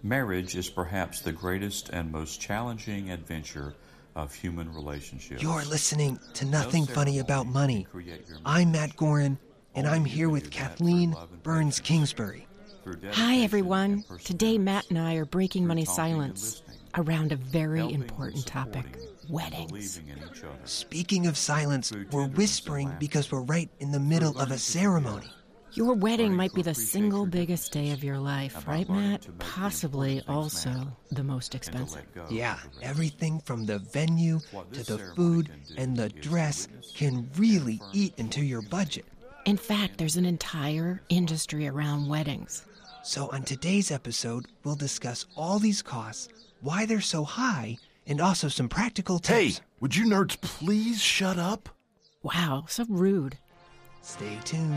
Marriage is perhaps the greatest and most challenging adventure of human relationships. You're listening to Nothing Funny About Money. I'm Matt Gorin, and I'm here with Kathleen Burns Kingsbury. Hi, everyone. Today, Matt and I are breaking money silence around a very important topic, weddings. Speaking of silence, we're whispering because we're right in the middle of a ceremony. Your wedding might be the single biggest day of your life, right, Matt? Possibly also the most expensive. Yeah, everything from the venue to the food and the dress can really eat into your budget. In fact, there's an entire industry around weddings. So on today's episode, we'll discuss all these costs, why they're so high, and also some practical tips. Hey, would you nerds please shut up? Wow, so rude. Stay tuned.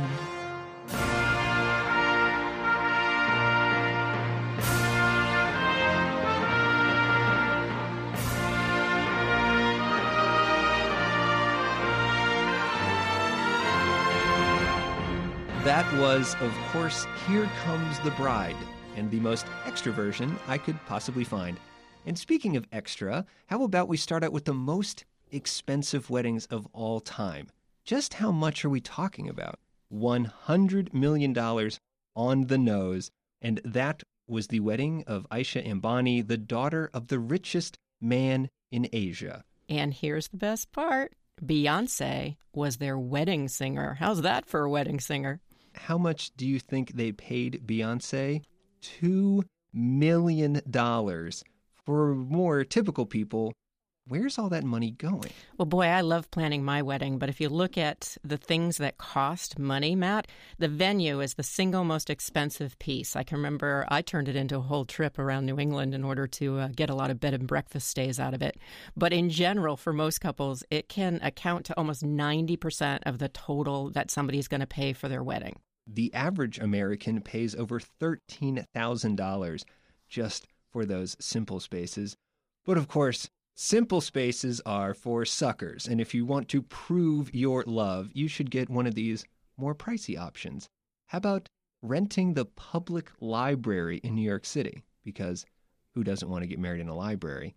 That was, of course, Here Comes the Bride, and the most extra version I could possibly find. And speaking of extra, how about we start out with the most expensive weddings of all time? Just how much are we talking about? $100 million on the nose, and that was the wedding of Aisha Ambani, the daughter of the richest man in Asia. And here's the best part. Beyoncé was their wedding singer. How's that for a wedding singer? How much do you think they paid Beyoncé? $2 million. For more typical people, where's all that money going? Well, boy, I love planning my wedding, but if you look at the things that cost money, Matt, the venue is the single most expensive piece. I can remember I turned it into a whole trip around New England in order to get a lot of bed and breakfast stays out of it. But in general, for most couples, it can account to almost 90% of the total that somebody's going to pay for their wedding. The average American pays over $13,000 just for those simple spaces. But of course, simple spaces are for suckers, and if you want to prove your love, you should get one of these more pricey options. How about renting the public library in New York City? Because who doesn't want to get married in a library?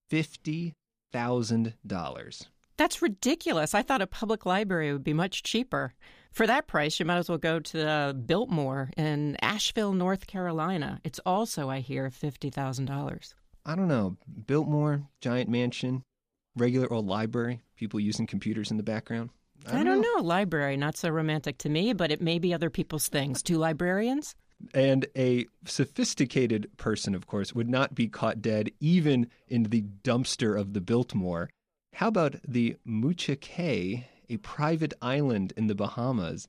$50,000. That's ridiculous. I thought a public library would be much cheaper. For that price, you might as well go to the Biltmore in Asheville, North Carolina. It's also, I hear, $50,000. I don't know, Biltmore, giant mansion, regular old library, people using computers in the background. I don't know. Library, not so romantic to me, but it may be other people's things. Two librarians? And a sophisticated person, of course, would not be caught dead even in the dumpster of the Biltmore. How about the Mucha Cay, a private island in the Bahamas?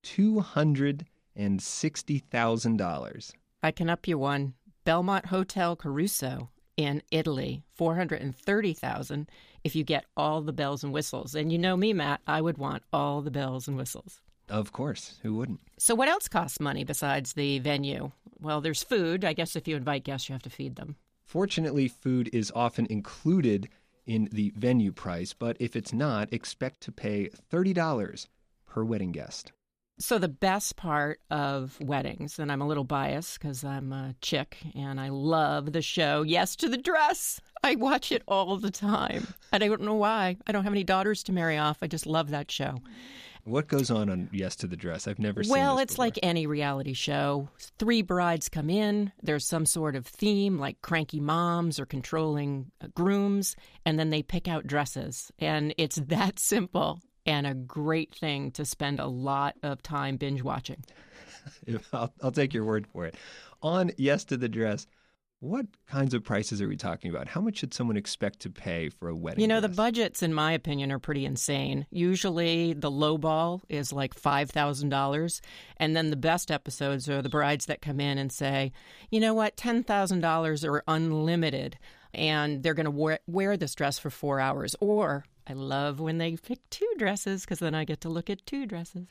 $260,000. I can up you one. Belmont Hotel Caruso in Italy, $430,000 if you get all the bells and whistles. And you know me, Matt, I would want all the bells and whistles. Of course, who wouldn't? So what else costs money besides the venue? Well, there's food. I guess if you invite guests, you have to feed them. Fortunately, food is often included in the venue price, but if it's not, expect to pay $30 per wedding guest. So the best part of weddings, and I'm a little biased because I'm a chick and I love the show Yes to the Dress. I watch it all the time. And I don't know why. I don't have any daughters to marry off. I just love that show. What goes on Yes to the Dress? I've never seen Well, this it's before. like any reality show. 3 brides come in. There's some sort of theme like cranky moms or controlling grooms, and then they pick out dresses. And it's that simple and a great thing to spend a lot of time binge watching. I'll take your word for it. On Yes to the Dress, what kinds of prices are we talking about? How much should someone expect to pay for a wedding You know, dress? the budgets, in my opinion, are pretty insane. Usually the low ball is like $5,000. And then the best episodes are the brides that come in and say, you know what, $10,000 are unlimited. And they're going to wear this dress for 4 hours. Or I love when they pick 2 dresses because then I get to look at 2 dresses.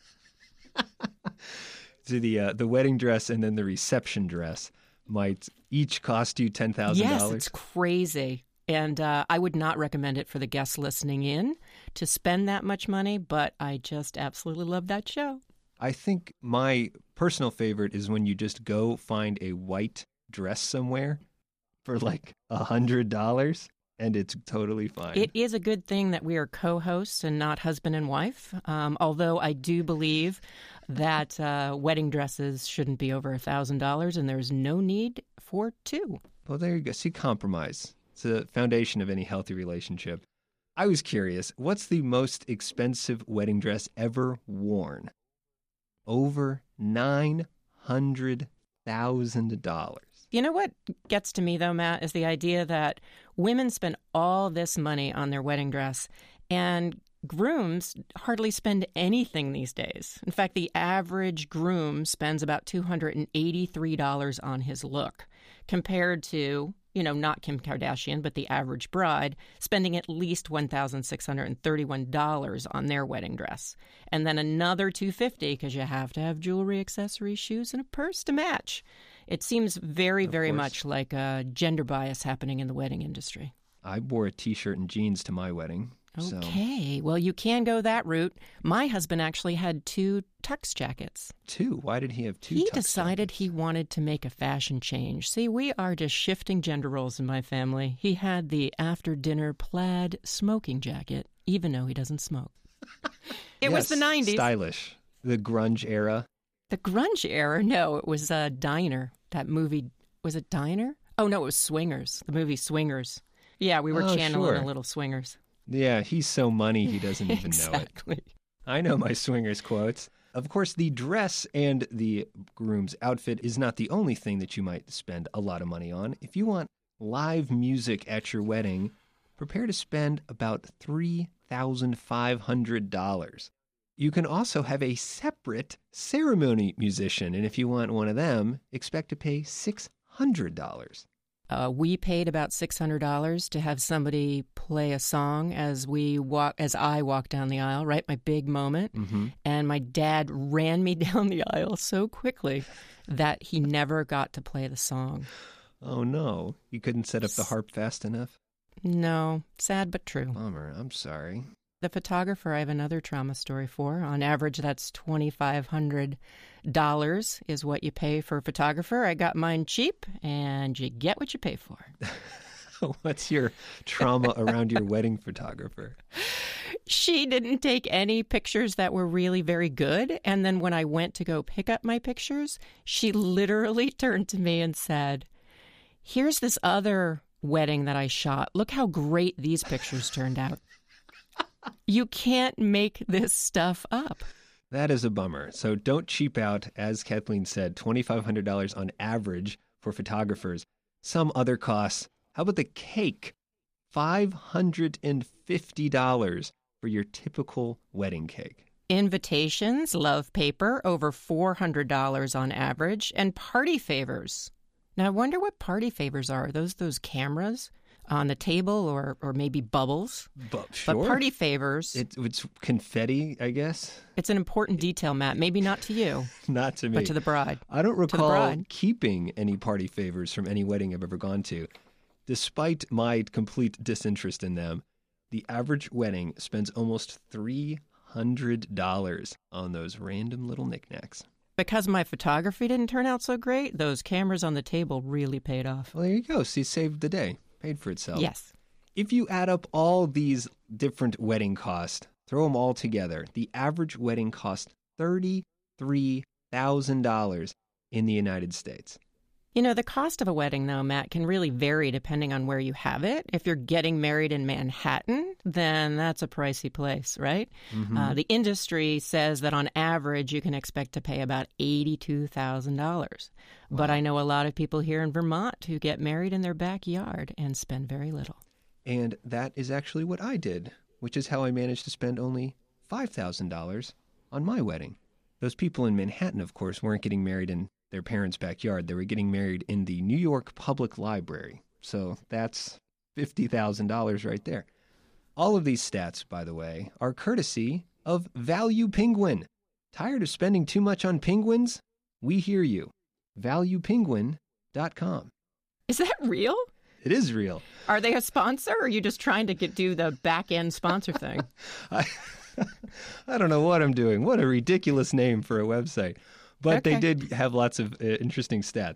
So the wedding dress and then the reception dress might each cost you $10,000? Yes, it's crazy. And I would not recommend it for the guests listening in to spend that much money, but I just absolutely love that show. I think my personal favorite is when you just go find a white dress somewhere for like $100 and it's totally fine. It is a good thing that we are co-hosts and not husband and wife, although I do believe that wedding dresses shouldn't be over $1,000 and there's no need for two. Well, there you go. See, compromise. It's the foundation of any healthy relationship. I was curious, what's the most expensive wedding dress ever worn? Over $900,000. You know what gets to me, though, Matt, is the idea that women spend all this money on their wedding dress, and grooms hardly spend anything these days. In fact, the average groom spends about $283 on his look, compared to, not Kim Kardashian, but the average bride spending at least $1,631 on their wedding dress. And then another $250 because you have to have jewelry, accessories, shoes, and a purse to match. It seems very, very much like a gender bias happening in the wedding industry. I wore a T-shirt and jeans to my wedding. Okay. Well, you can go that route. My husband actually had 2 tux jackets. 2? Why did he have 2 He tux decided jackets? he wanted to make a fashion change. See, we are just shifting gender roles in my family. He had the after-dinner plaid smoking jacket, even though he doesn't smoke. It was the 90s. Stylish. The grunge era. The grunge era? No, it was Diner. That movie, was it Diner? Oh, no, it was Swingers. The movie Swingers. Yeah, we were channeling a little Swingers. Yeah, he's so money he doesn't even Exactly. know it. I know my Swingers quotes. Of course, the dress and the groom's outfit is not the only thing that you might spend a lot of money on. If you want live music at your wedding, prepare to spend about $3,500. You can also have a separate ceremony musician, and if you want one of them, expect to pay $600. We paid about $600 to have somebody play a song as I walked down the aisle, right? My big moment. Mm-hmm. And my dad ran me down the aisle so quickly that he never got to play the song. Oh, no. You couldn't set up the harp fast enough? No. Sad but true. Bummer. I'm sorry. The photographer I have another trauma story for. On average, that's $2,500 is what you pay for a photographer. I got mine cheap, and you get what you pay for. What's your trauma around your wedding photographer? She didn't take any pictures that were really very good. And then when I went to go pick up my pictures, she literally turned to me and said, "Here's this other wedding that I shot. Look how great these pictures turned out." You can't make this stuff up. That is a bummer. So don't cheap out. As Kathleen said, $2,500 on average for photographers. Some other costs. How about the cake? $550 for your typical wedding cake. Invitations, love paper, over $400 on average, and party favors. Now, I wonder what party favors are. Are those cameras on the table or maybe bubbles? Sure. But party favors. It's confetti, I guess. It's an important detail, Matt. Maybe not to you. Not to me. But to the bride. I don't recall keeping any party favors from any wedding I've ever gone to. Despite my complete disinterest in them, the average wedding spends almost $300 on those random little knickknacks. Because my photography didn't turn out so great, those cameras on the table really paid off. Well, there you go. See, saved the day. Paid for itself. Yes. If you add up all these different wedding costs, throw them all together, the average wedding cost $33,000 in the United States. You know, the cost of a wedding, though, Matt, can really vary depending on where you have it. If you're getting married in Manhattan, then that's a pricey place, right? Mm-hmm. The industry says that on average, you can expect to pay about $82,000. Wow. But I know a lot of people here in Vermont who get married in their backyard and spend very little. And that is actually what I did, which is how I managed to spend only $5,000 on my wedding. Those people in Manhattan, of course, weren't getting married in their parents' backyard. They were getting married in the New York Public Library. So that's $50,000 right there. All of these stats, by the way, are courtesy of Value Penguin. Tired of spending too much on penguins? We hear you. ValuePenguin.com. Is that real? It is real. Are they a sponsor, or are you just trying to do the back-end sponsor thing? I don't know what I'm doing. What a ridiculous name for a website. But They did have lots of interesting stats.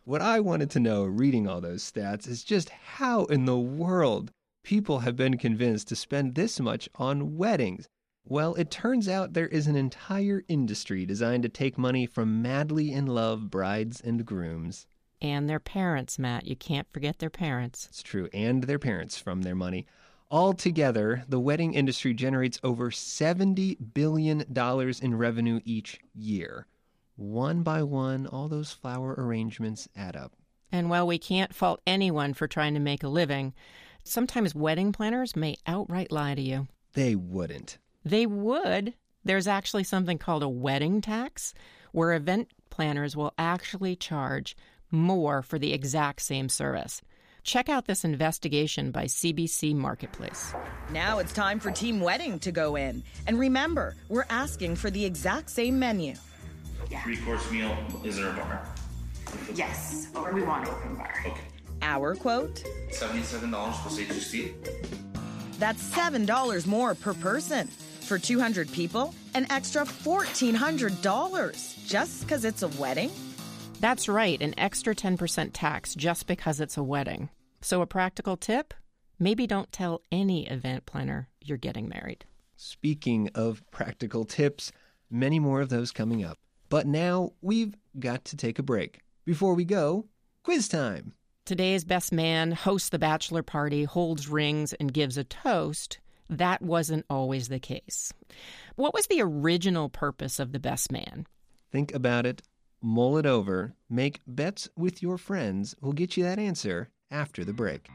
What I wanted to know reading all those stats is just how in the world people have been convinced to spend this much on weddings. Well, it turns out there is an entire industry designed to take money from madly in love brides and grooms. And their parents, Matt. You can't forget their parents. It's true, and their parents from their money. Altogether, the wedding industry generates over $70 billion in revenue each year. One by one, all those flower arrangements add up. And while we can't fault anyone for trying to make a living, sometimes wedding planners may outright lie to you. They wouldn't. They would. There's actually something called a wedding tax, where event planners will actually charge more for the exact same service. Check out this investigation by CBC Marketplace. Now it's time for Team Wedding to go in. And remember, we're asking for the exact same menu. Yeah. 3-course meal, is there a bar? Yes, we want an open bar. Okay. Our quote? $77 plus HST. That's $7 more per person. For 200 people, an extra $1,400 just because it's a wedding? That's right, an extra 10% tax just because it's a wedding. So a practical tip? Maybe don't tell any event planner you're getting married. Speaking of practical tips, many more of those coming up. But now we've got to take a break. Before we go, quiz time. Today's best man hosts the bachelor party, holds rings, and gives a toast. That wasn't always the case. What was the original purpose of the best man? Think about it, mull it over, make bets with your friends. We'll get you that answer after the break.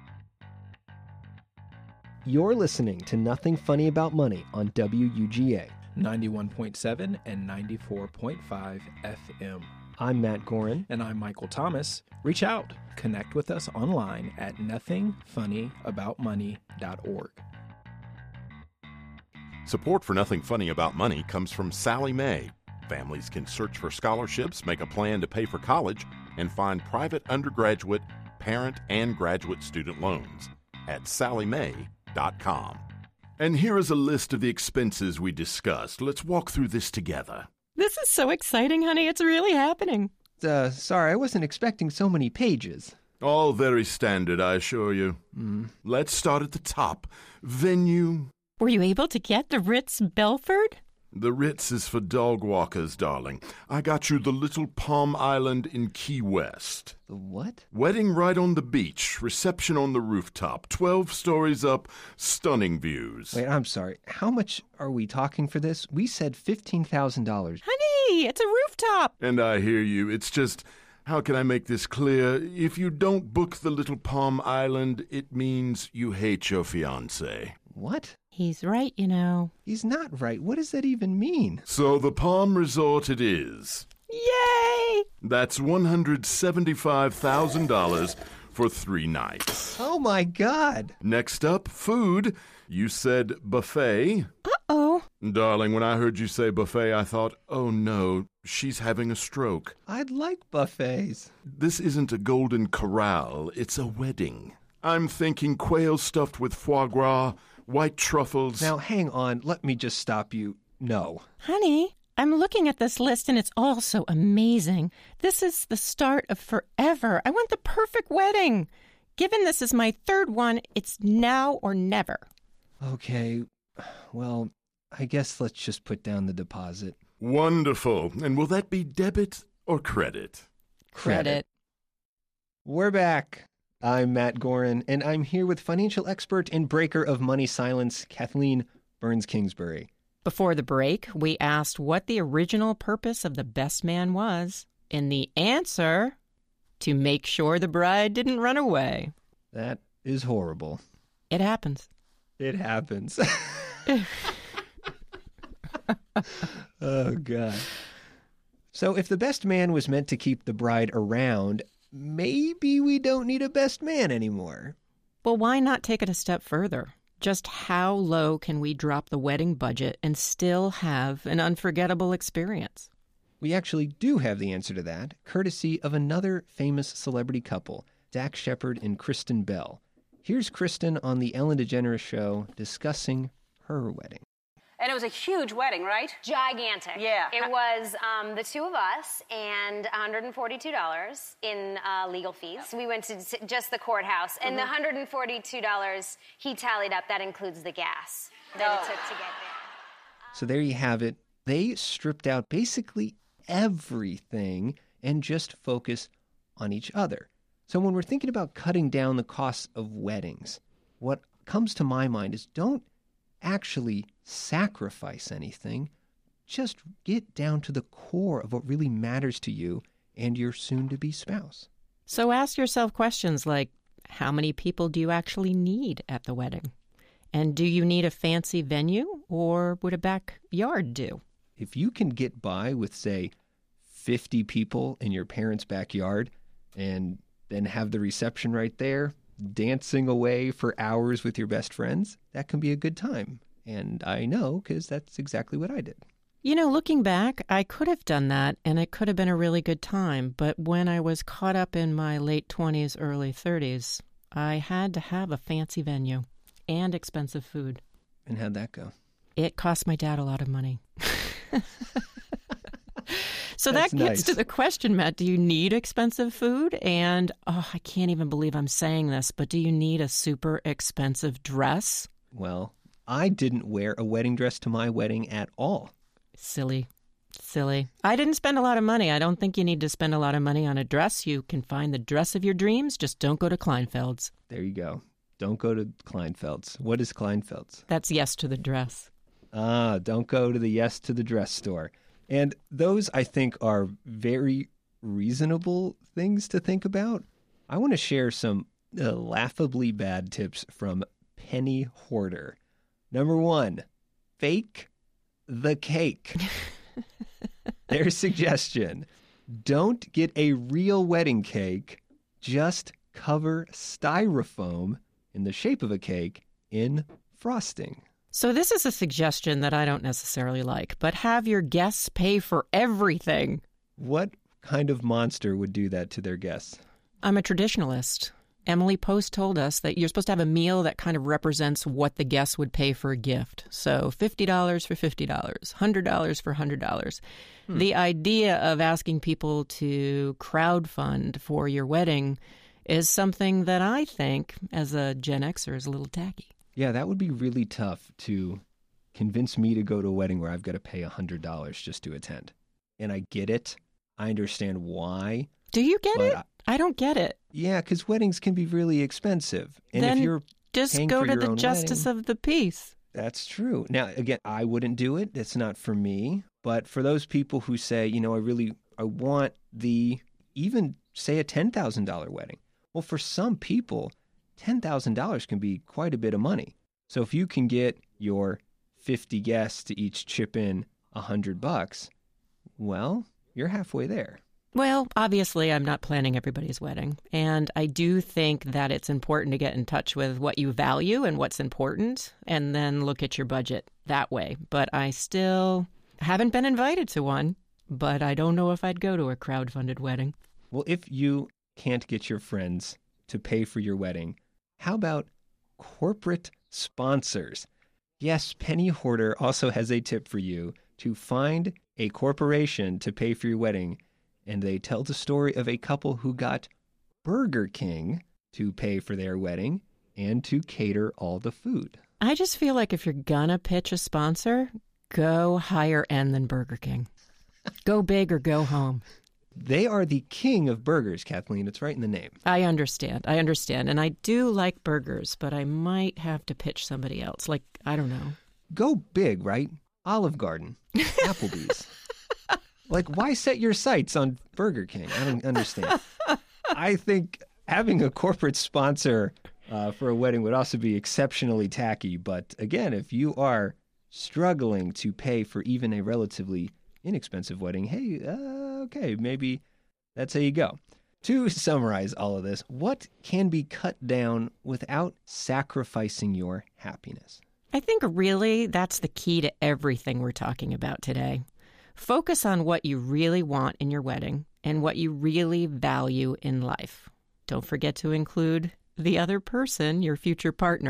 You're listening to Nothing Funny About Money on WUGA. 91.7 and 94.5 FM. I'm Matt Gorin. And I'm Michael Thomas. Reach out. Connect with us online at nothingfunnyaboutmoney.org. Support for Nothing Funny About Money comes from Sallie Mae. Families can search for scholarships, make a plan to pay for college, and find private undergraduate, parent, and graduate student loans at SallieMae.com. And here is a list of the expenses we discussed. Let's walk through this together. This is so exciting, honey. It's really happening. Sorry, I wasn't expecting so many pages. All very standard, I assure you. Let's start at the top. Venue. Were you able to get the Ritz Belford? The Ritz is for dog walkers, darling. I got you the Little Palm Island in Key West. The what? Wedding right on the beach, reception on the rooftop, 12 stories up, stunning views. Wait, I'm sorry. How much are we talking for this? We said $15,000. Honey, it's a rooftop. And I hear you. It's just, how can I make this clear? If you don't book the Little Palm Island, it means you hate your fiancé. What? He's right, you know. He's not right. What does that even mean? So the Palm Resort it is. Yay! That's $175,000 for 3 nights. Oh, my God. Next up, food. You said buffet. Uh-oh. Darling, when I heard you say buffet, I thought, oh no, she's having a stroke. I'd like buffets. This isn't a Golden Corral, it's a wedding. I'm thinking quail stuffed with foie gras, white truffles. Now, hang on. Let me just stop you. No. Honey, I'm looking at this list and it's all so amazing. This is the start of forever. I want the perfect wedding. Given this is my third one, it's now or never. Okay. Well, I guess let's just put down the deposit. Wonderful. And will that be debit or credit? Credit. We're back. I'm Matt Gorin, and I'm here with financial expert and breaker of money silence, Kathleen Burns-Kingsbury. Before the break, we asked what the original purpose of the best man was, and the answer, to make sure the bride didn't run away. That is horrible. It happens. It happens. Oh, God. So if the best man was meant to keep the bride around, maybe we don't need a best man anymore. Well, why not take it a step further? Just how low can we drop the wedding budget and still have an unforgettable experience? We actually do have the answer to that, courtesy of another famous celebrity couple, Dax Shepard and Kristen Bell. Here's Kristen on the Ellen DeGeneres Show discussing her wedding. And it was a huge wedding, right? Gigantic. Yeah. It was the two of us and $142 in legal fees. We went to just the courthouse. And the $142 he tallied up, that includes the gas that it took to get there. So there you have it. They stripped out basically everything and just focus on each other. So when we're thinking about cutting down the costs of weddings, what comes to my mind is don't actually sacrifice anything. Just get down to the core of what really matters to you and your soon-to-be spouse. So ask yourself questions like, how many people do you actually need at the wedding? And do you need a fancy venue, or would a backyard do? If you can get by with, say, 50 people in your parents' backyard and then have the reception right there, dancing away for hours with your best friends, that can be a good time. And I know because that's exactly what I did. You know, looking back, I could have done that, and it could have been a really good time. But when I was caught up in my late 20s, early 30s, I had to have a fancy venue and expensive food. And how'd that go? It cost my dad a lot of money. So That's that gets nice. to the question, Matt, do you need expensive food? And, I can't even believe I'm saying this, but do you need a super expensive dress? Well, I didn't wear a wedding dress to my wedding at all. Silly. I didn't spend a lot of money. I don't think you need to spend a lot of money on a dress. You can find the dress of your dreams. Just don't go to Kleinfeld's. There you go. Don't go to Kleinfeld's. What is Kleinfeld's? That's yes to the dress. Don't go to the yes to the dress store. And those, I think, are very reasonable things to think about. I want to share some laughably bad tips from Penny Hoarder. Number 1, fake the cake. Their suggestion, don't get a real wedding cake, just cover styrofoam in the shape of a cake in frosting. So this is a suggestion that I don't necessarily like, but have your guests pay for everything. What kind of monster would do that to their guests? I'm a traditionalist. Emily Post told us that you're supposed to have a meal that kind of represents what the guests would pay for a gift. So $50 for $50, $100 for $100. The idea of asking people to crowdfund for your wedding is something that I think, as a Gen Xer, is a little tacky. Yeah, that would be really tough to convince me to go to a wedding where I've got to pay $100 just to attend. And I get it. I understand why. Do you get it? I don't get it. Yeah, because weddings can be really expensive. And then if you're just paying go for to your the own justice wedding, of the peace. That's true. Now, again, I wouldn't do it. It's not for me. But for those people who say, I want even say a $10,000 wedding. Well, for some people, $10,000 can be quite a bit of money. So if you can get your 50 guests to each chip in $100, well, you're halfway there. Well, obviously, I'm not planning everybody's wedding. And I do think that it's important to get in touch with what you value and what's important, and then look at your budget that way. But I still haven't been invited to one, but I don't know if I'd go to a crowdfunded wedding. Well, if you can't get your friends to pay for your wedding, how about corporate sponsors? Yes, Penny Hoarder also has a tip for you to find a corporation to pay for your wedding. And they tell the story of a couple who got Burger King to pay for their wedding and to cater all the food. I just feel like if you're gonna pitch a sponsor, go higher end than Burger King. Go big or go home. They are the king of burgers, Kathleen. It's right in the name. I understand. And I do like burgers, but I might have to pitch somebody else. Like, I don't know. Go big, right? Olive Garden, Applebee's. Like, why set your sights on Burger King? I don't understand. I think having a corporate sponsor for a wedding would also be exceptionally tacky. But again, if you are struggling to pay for even a relatively inexpensive wedding, hey, okay, maybe that's how you go. To summarize all of this, what can be cut down without sacrificing your happiness? I think really that's the key to everything we're talking about today. Focus on what you really want in your wedding and what you really value in life. Don't forget to include the other person, your future partner,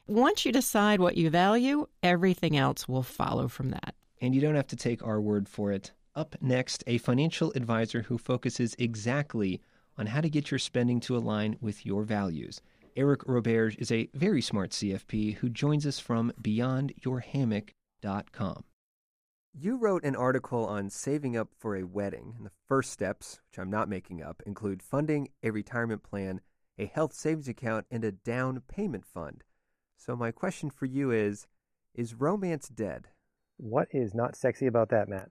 Once you decide what you value, everything else will follow from that. And you don't have to take our word for it. Up next, a financial advisor who focuses exactly on how to get your spending to align with your values. Eric Roberge is a very smart CFP who joins us from BeyondYourHammock.com. You wrote an article on saving up for a wedding, and the first steps, which I'm not making up, include funding a retirement plan, a health savings account, and a down payment fund. So my question for you is romance dead? What is not sexy about that, Matt?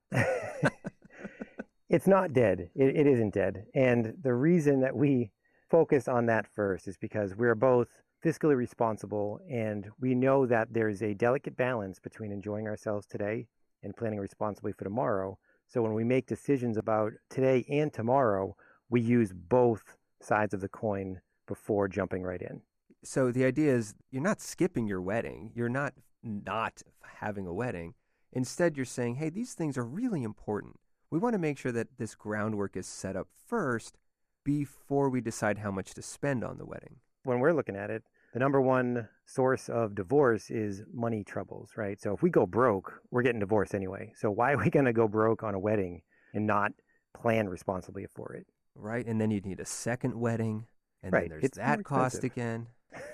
It's not dead. It isn't dead. And the reason that we focus on that first is because we're both fiscally responsible, and we know that there's a delicate balance between enjoying ourselves today and planning responsibly for tomorrow. So when we make decisions about today and tomorrow, we use both sides of the coin before jumping right in. So the idea is you're not skipping your wedding. You're not having a wedding. Instead, you're saying, hey, these things are really important. We want to make sure that this groundwork is set up first before we decide how much to spend on the wedding. When we're looking at it, the number one source of divorce is money troubles, right? So if we go broke, we're getting divorced anyway. So why are we going to go broke on a wedding and not plan responsibly for it? Right, and then you'd need a second wedding, and right. Then there's that cost again.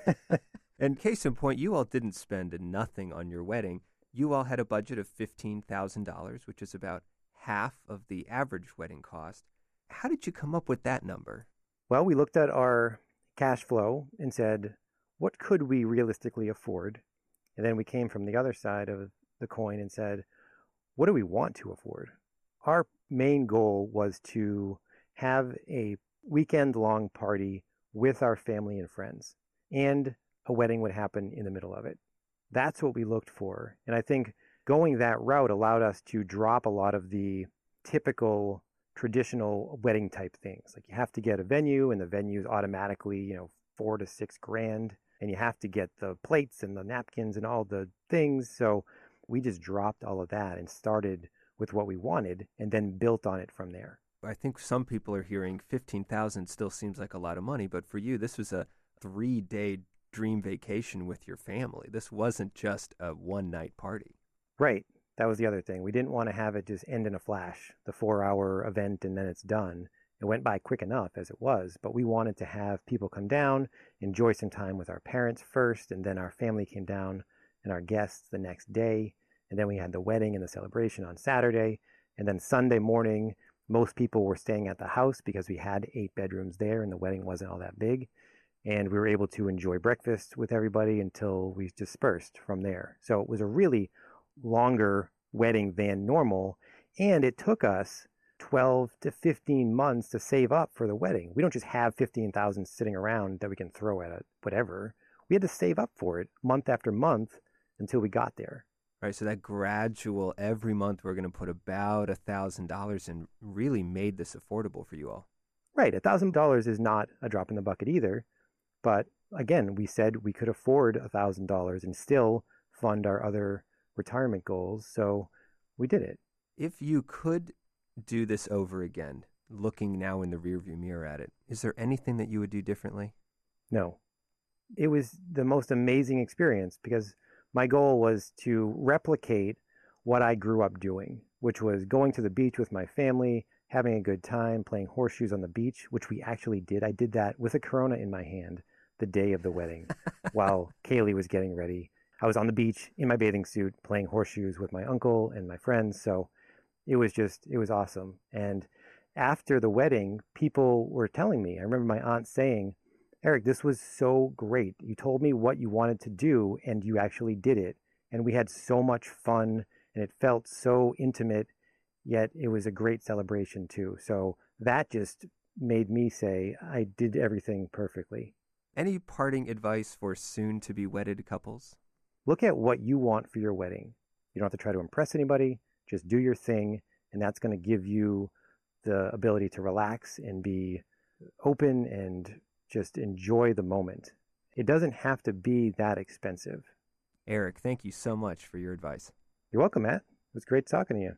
And case in point, you all didn't spend nothing on your wedding. You all had a budget of $15,000, which is about half of the average wedding cost. How did you come up with that number? Well, we looked at our cash flow and said, what could we realistically afford? And then we came from the other side of the coin and said, what do we want to afford? Our main goal was to have a weekend-long party with our family and friends, and a wedding would happen in the middle of it. That's what we looked for. And I think going that route allowed us to drop a lot of the typical traditional wedding type things. Like you have to get a venue, and the venue is automatically, $4,000 to $6,000, and you have to get the plates and the napkins and all the things. So we just dropped all of that and started with what we wanted and then built on it from there. I think some people are hearing $15,000 still seems like a lot of money, but for you, this was a 3-day dream vacation with your family. This wasn't just a one-night party. Right. That was the other thing. We didn't want to have it just end in a flash, the 4-hour event, and then it's done. It went by quick enough as it was, but we wanted to have people come down, enjoy some time with our parents first, and then our family came down and our guests the next day. And then we had the wedding and the celebration on Saturday. And then Sunday morning, most people were staying at the house because we had 8 bedrooms there and the wedding wasn't all that big. And we were able to enjoy breakfast with everybody until we dispersed from there. So it was a really longer wedding than normal. And it took us 12 to 15 months to save up for the wedding. We don't just have $15,000 sitting around that we can throw at it, whatever. We had to save up for it month after month until we got there. Right, so that gradual, every month we're going to put about $1,000 and really made this affordable for you all. Right, $1,000 is not a drop in the bucket either. But again, we said we could afford $1,000 and still fund our other retirement goals. So we did it. If you could do this over again, looking now in the rearview mirror at it, is there anything that you would do differently? No. It was the most amazing experience because my goal was to replicate what I grew up doing, which was going to the beach with my family, having a good time, playing horseshoes on the beach, which we actually did. I did that with a Corona in my hand the day of the wedding while Kaylee was getting ready. I was on the beach in my bathing suit playing horseshoes with my uncle and my friends. So it was awesome. And after the wedding, people were telling me, I remember my aunt saying, Eric, this was so great. You told me what you wanted to do and you actually did it. And we had so much fun and it felt so intimate, yet it was a great celebration too. So that just made me say I did everything perfectly. Any parting advice for soon-to-be wedded couples? Look at what you want for your wedding. You don't have to try to impress anybody. Just do your thing, and that's going to give you the ability to relax and be open and just enjoy the moment. It doesn't have to be that expensive. Eric, thank you so much for your advice. You're welcome, Matt. It was great talking to you.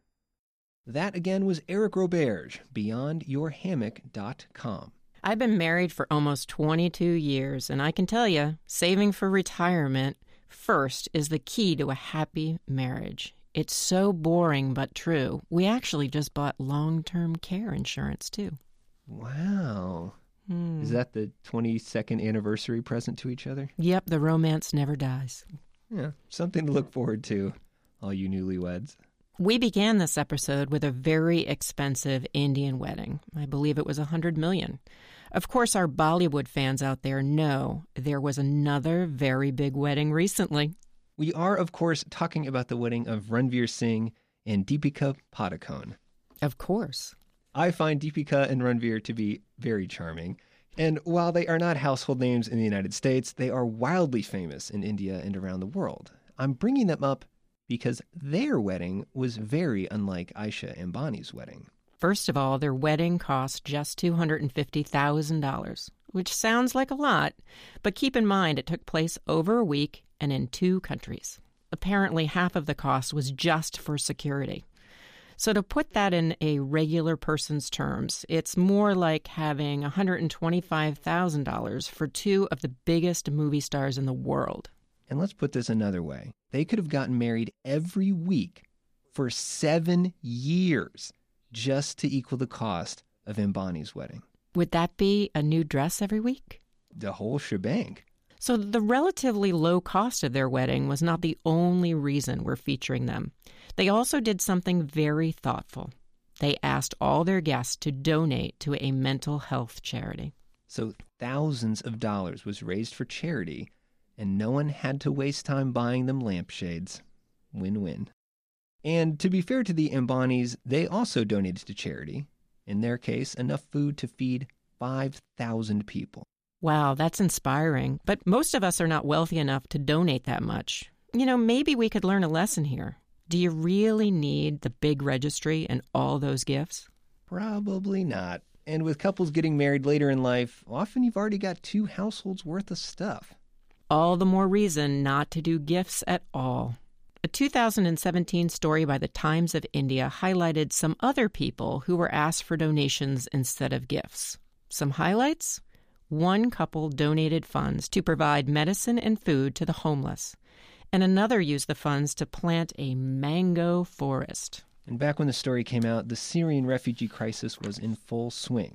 That again was Eric Roberge, BeyondYourHammock.com. I've been married for almost 22 years, and I can tell you, saving for retirement First is the key to a happy marriage. It's so boring but true. We actually just bought long-term care insurance, too. Wow. Is that the 22nd anniversary present to each other? Yep, the romance never dies. Yeah, something to look forward to, all you newlyweds. We began this episode with a very expensive Indian wedding. I believe it was $100 million. Of course, our Bollywood fans out there know there was another very big wedding recently. We are, of course, talking about the wedding of Ranveer Singh and Deepika Padukone. Of course. I find Deepika and Ranveer to be very charming. And while they are not household names in the United States, they are wildly famous in India and around the world. I'm bringing them up because their wedding was very unlike Aisha Ambani's wedding. First of all, their wedding cost just $250,000, which sounds like a lot, but keep in mind it took place over a week and in 2 countries. Apparently, half of the cost was just for security. So to put that in a regular person's terms, it's more like having $125,000 for 2 of the biggest movie stars in the world. And let's put this another way. They could have gotten married every week for 7 years just to equal the cost of Ambani's wedding. Would that be a new dress every week? The whole shebang. So the relatively low cost of their wedding was not the only reason we're featuring them. They also did something very thoughtful. They asked all their guests to donate to a mental health charity. So thousands of dollars was raised for charity, and no one had to waste time buying them lampshades. Win-win. And to be fair to the Ambanis, they also donated to charity. In their case, enough food to feed 5,000 people. Wow, that's inspiring. But most of us are not wealthy enough to donate that much. You know, maybe we could learn a lesson here. Do you really need the big registry and all those gifts? Probably not. And with couples getting married later in life, often you've already got 2 households worth of stuff. All the more reason not to do gifts at all. A 2017 story by the Times of India highlighted some other people who were asked for donations instead of gifts. Some highlights? One couple donated funds to provide medicine and food to the homeless, and another used the funds to plant a mango forest. And back when the story came out, the Syrian refugee crisis was in full swing.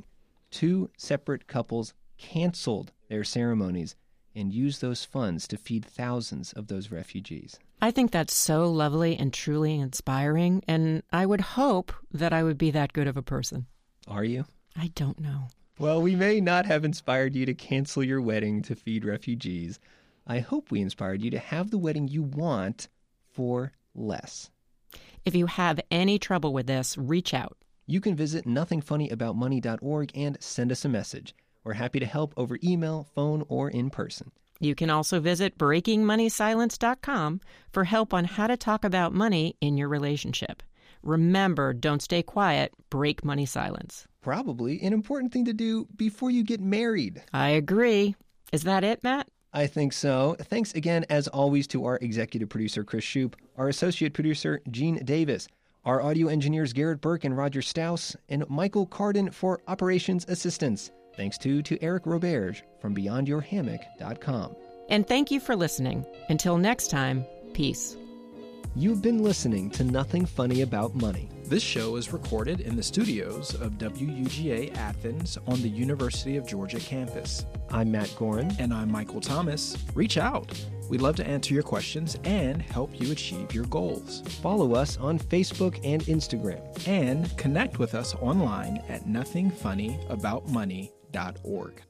2 separate couples canceled their ceremonies and used those funds to feed thousands of those refugees. I think that's so lovely and truly inspiring, and I would hope that I would be that good of a person. Are you? I don't know. Well, we may not have inspired you to cancel your wedding to feed refugees. I hope we inspired you to have the wedding you want for less. If you have any trouble with this, reach out. You can visit nothingfunnyaboutmoney.org and send us a message. We're happy to help over email, phone, or in person. You can also visit breakingmoneysilence.com for help on how to talk about money in your relationship. Remember, don't stay quiet, break money silence. Probably an important thing to do before you get married. I agree. Is that it, Matt? I think so. Thanks again, as always, to our executive producer, Chris Shoup, our associate producer, Gene Davis, our audio engineers, Garrett Burke and Roger Strauss, and Michael Carden for operations assistance. Thanks to Eric Roberge from BeyondYourHammock.com. And thank you for listening. Until next time, peace. You've been listening to Nothing Funny About Money. This show is recorded in the studios of WUGA Athens on the University of Georgia campus. I'm Matt Gorin. And I'm Michael Thomas. Reach out. We'd love to answer your questions and help you achieve your goals. Follow us on Facebook and Instagram. And connect with us online at nothingfunnyaboutmoney.org.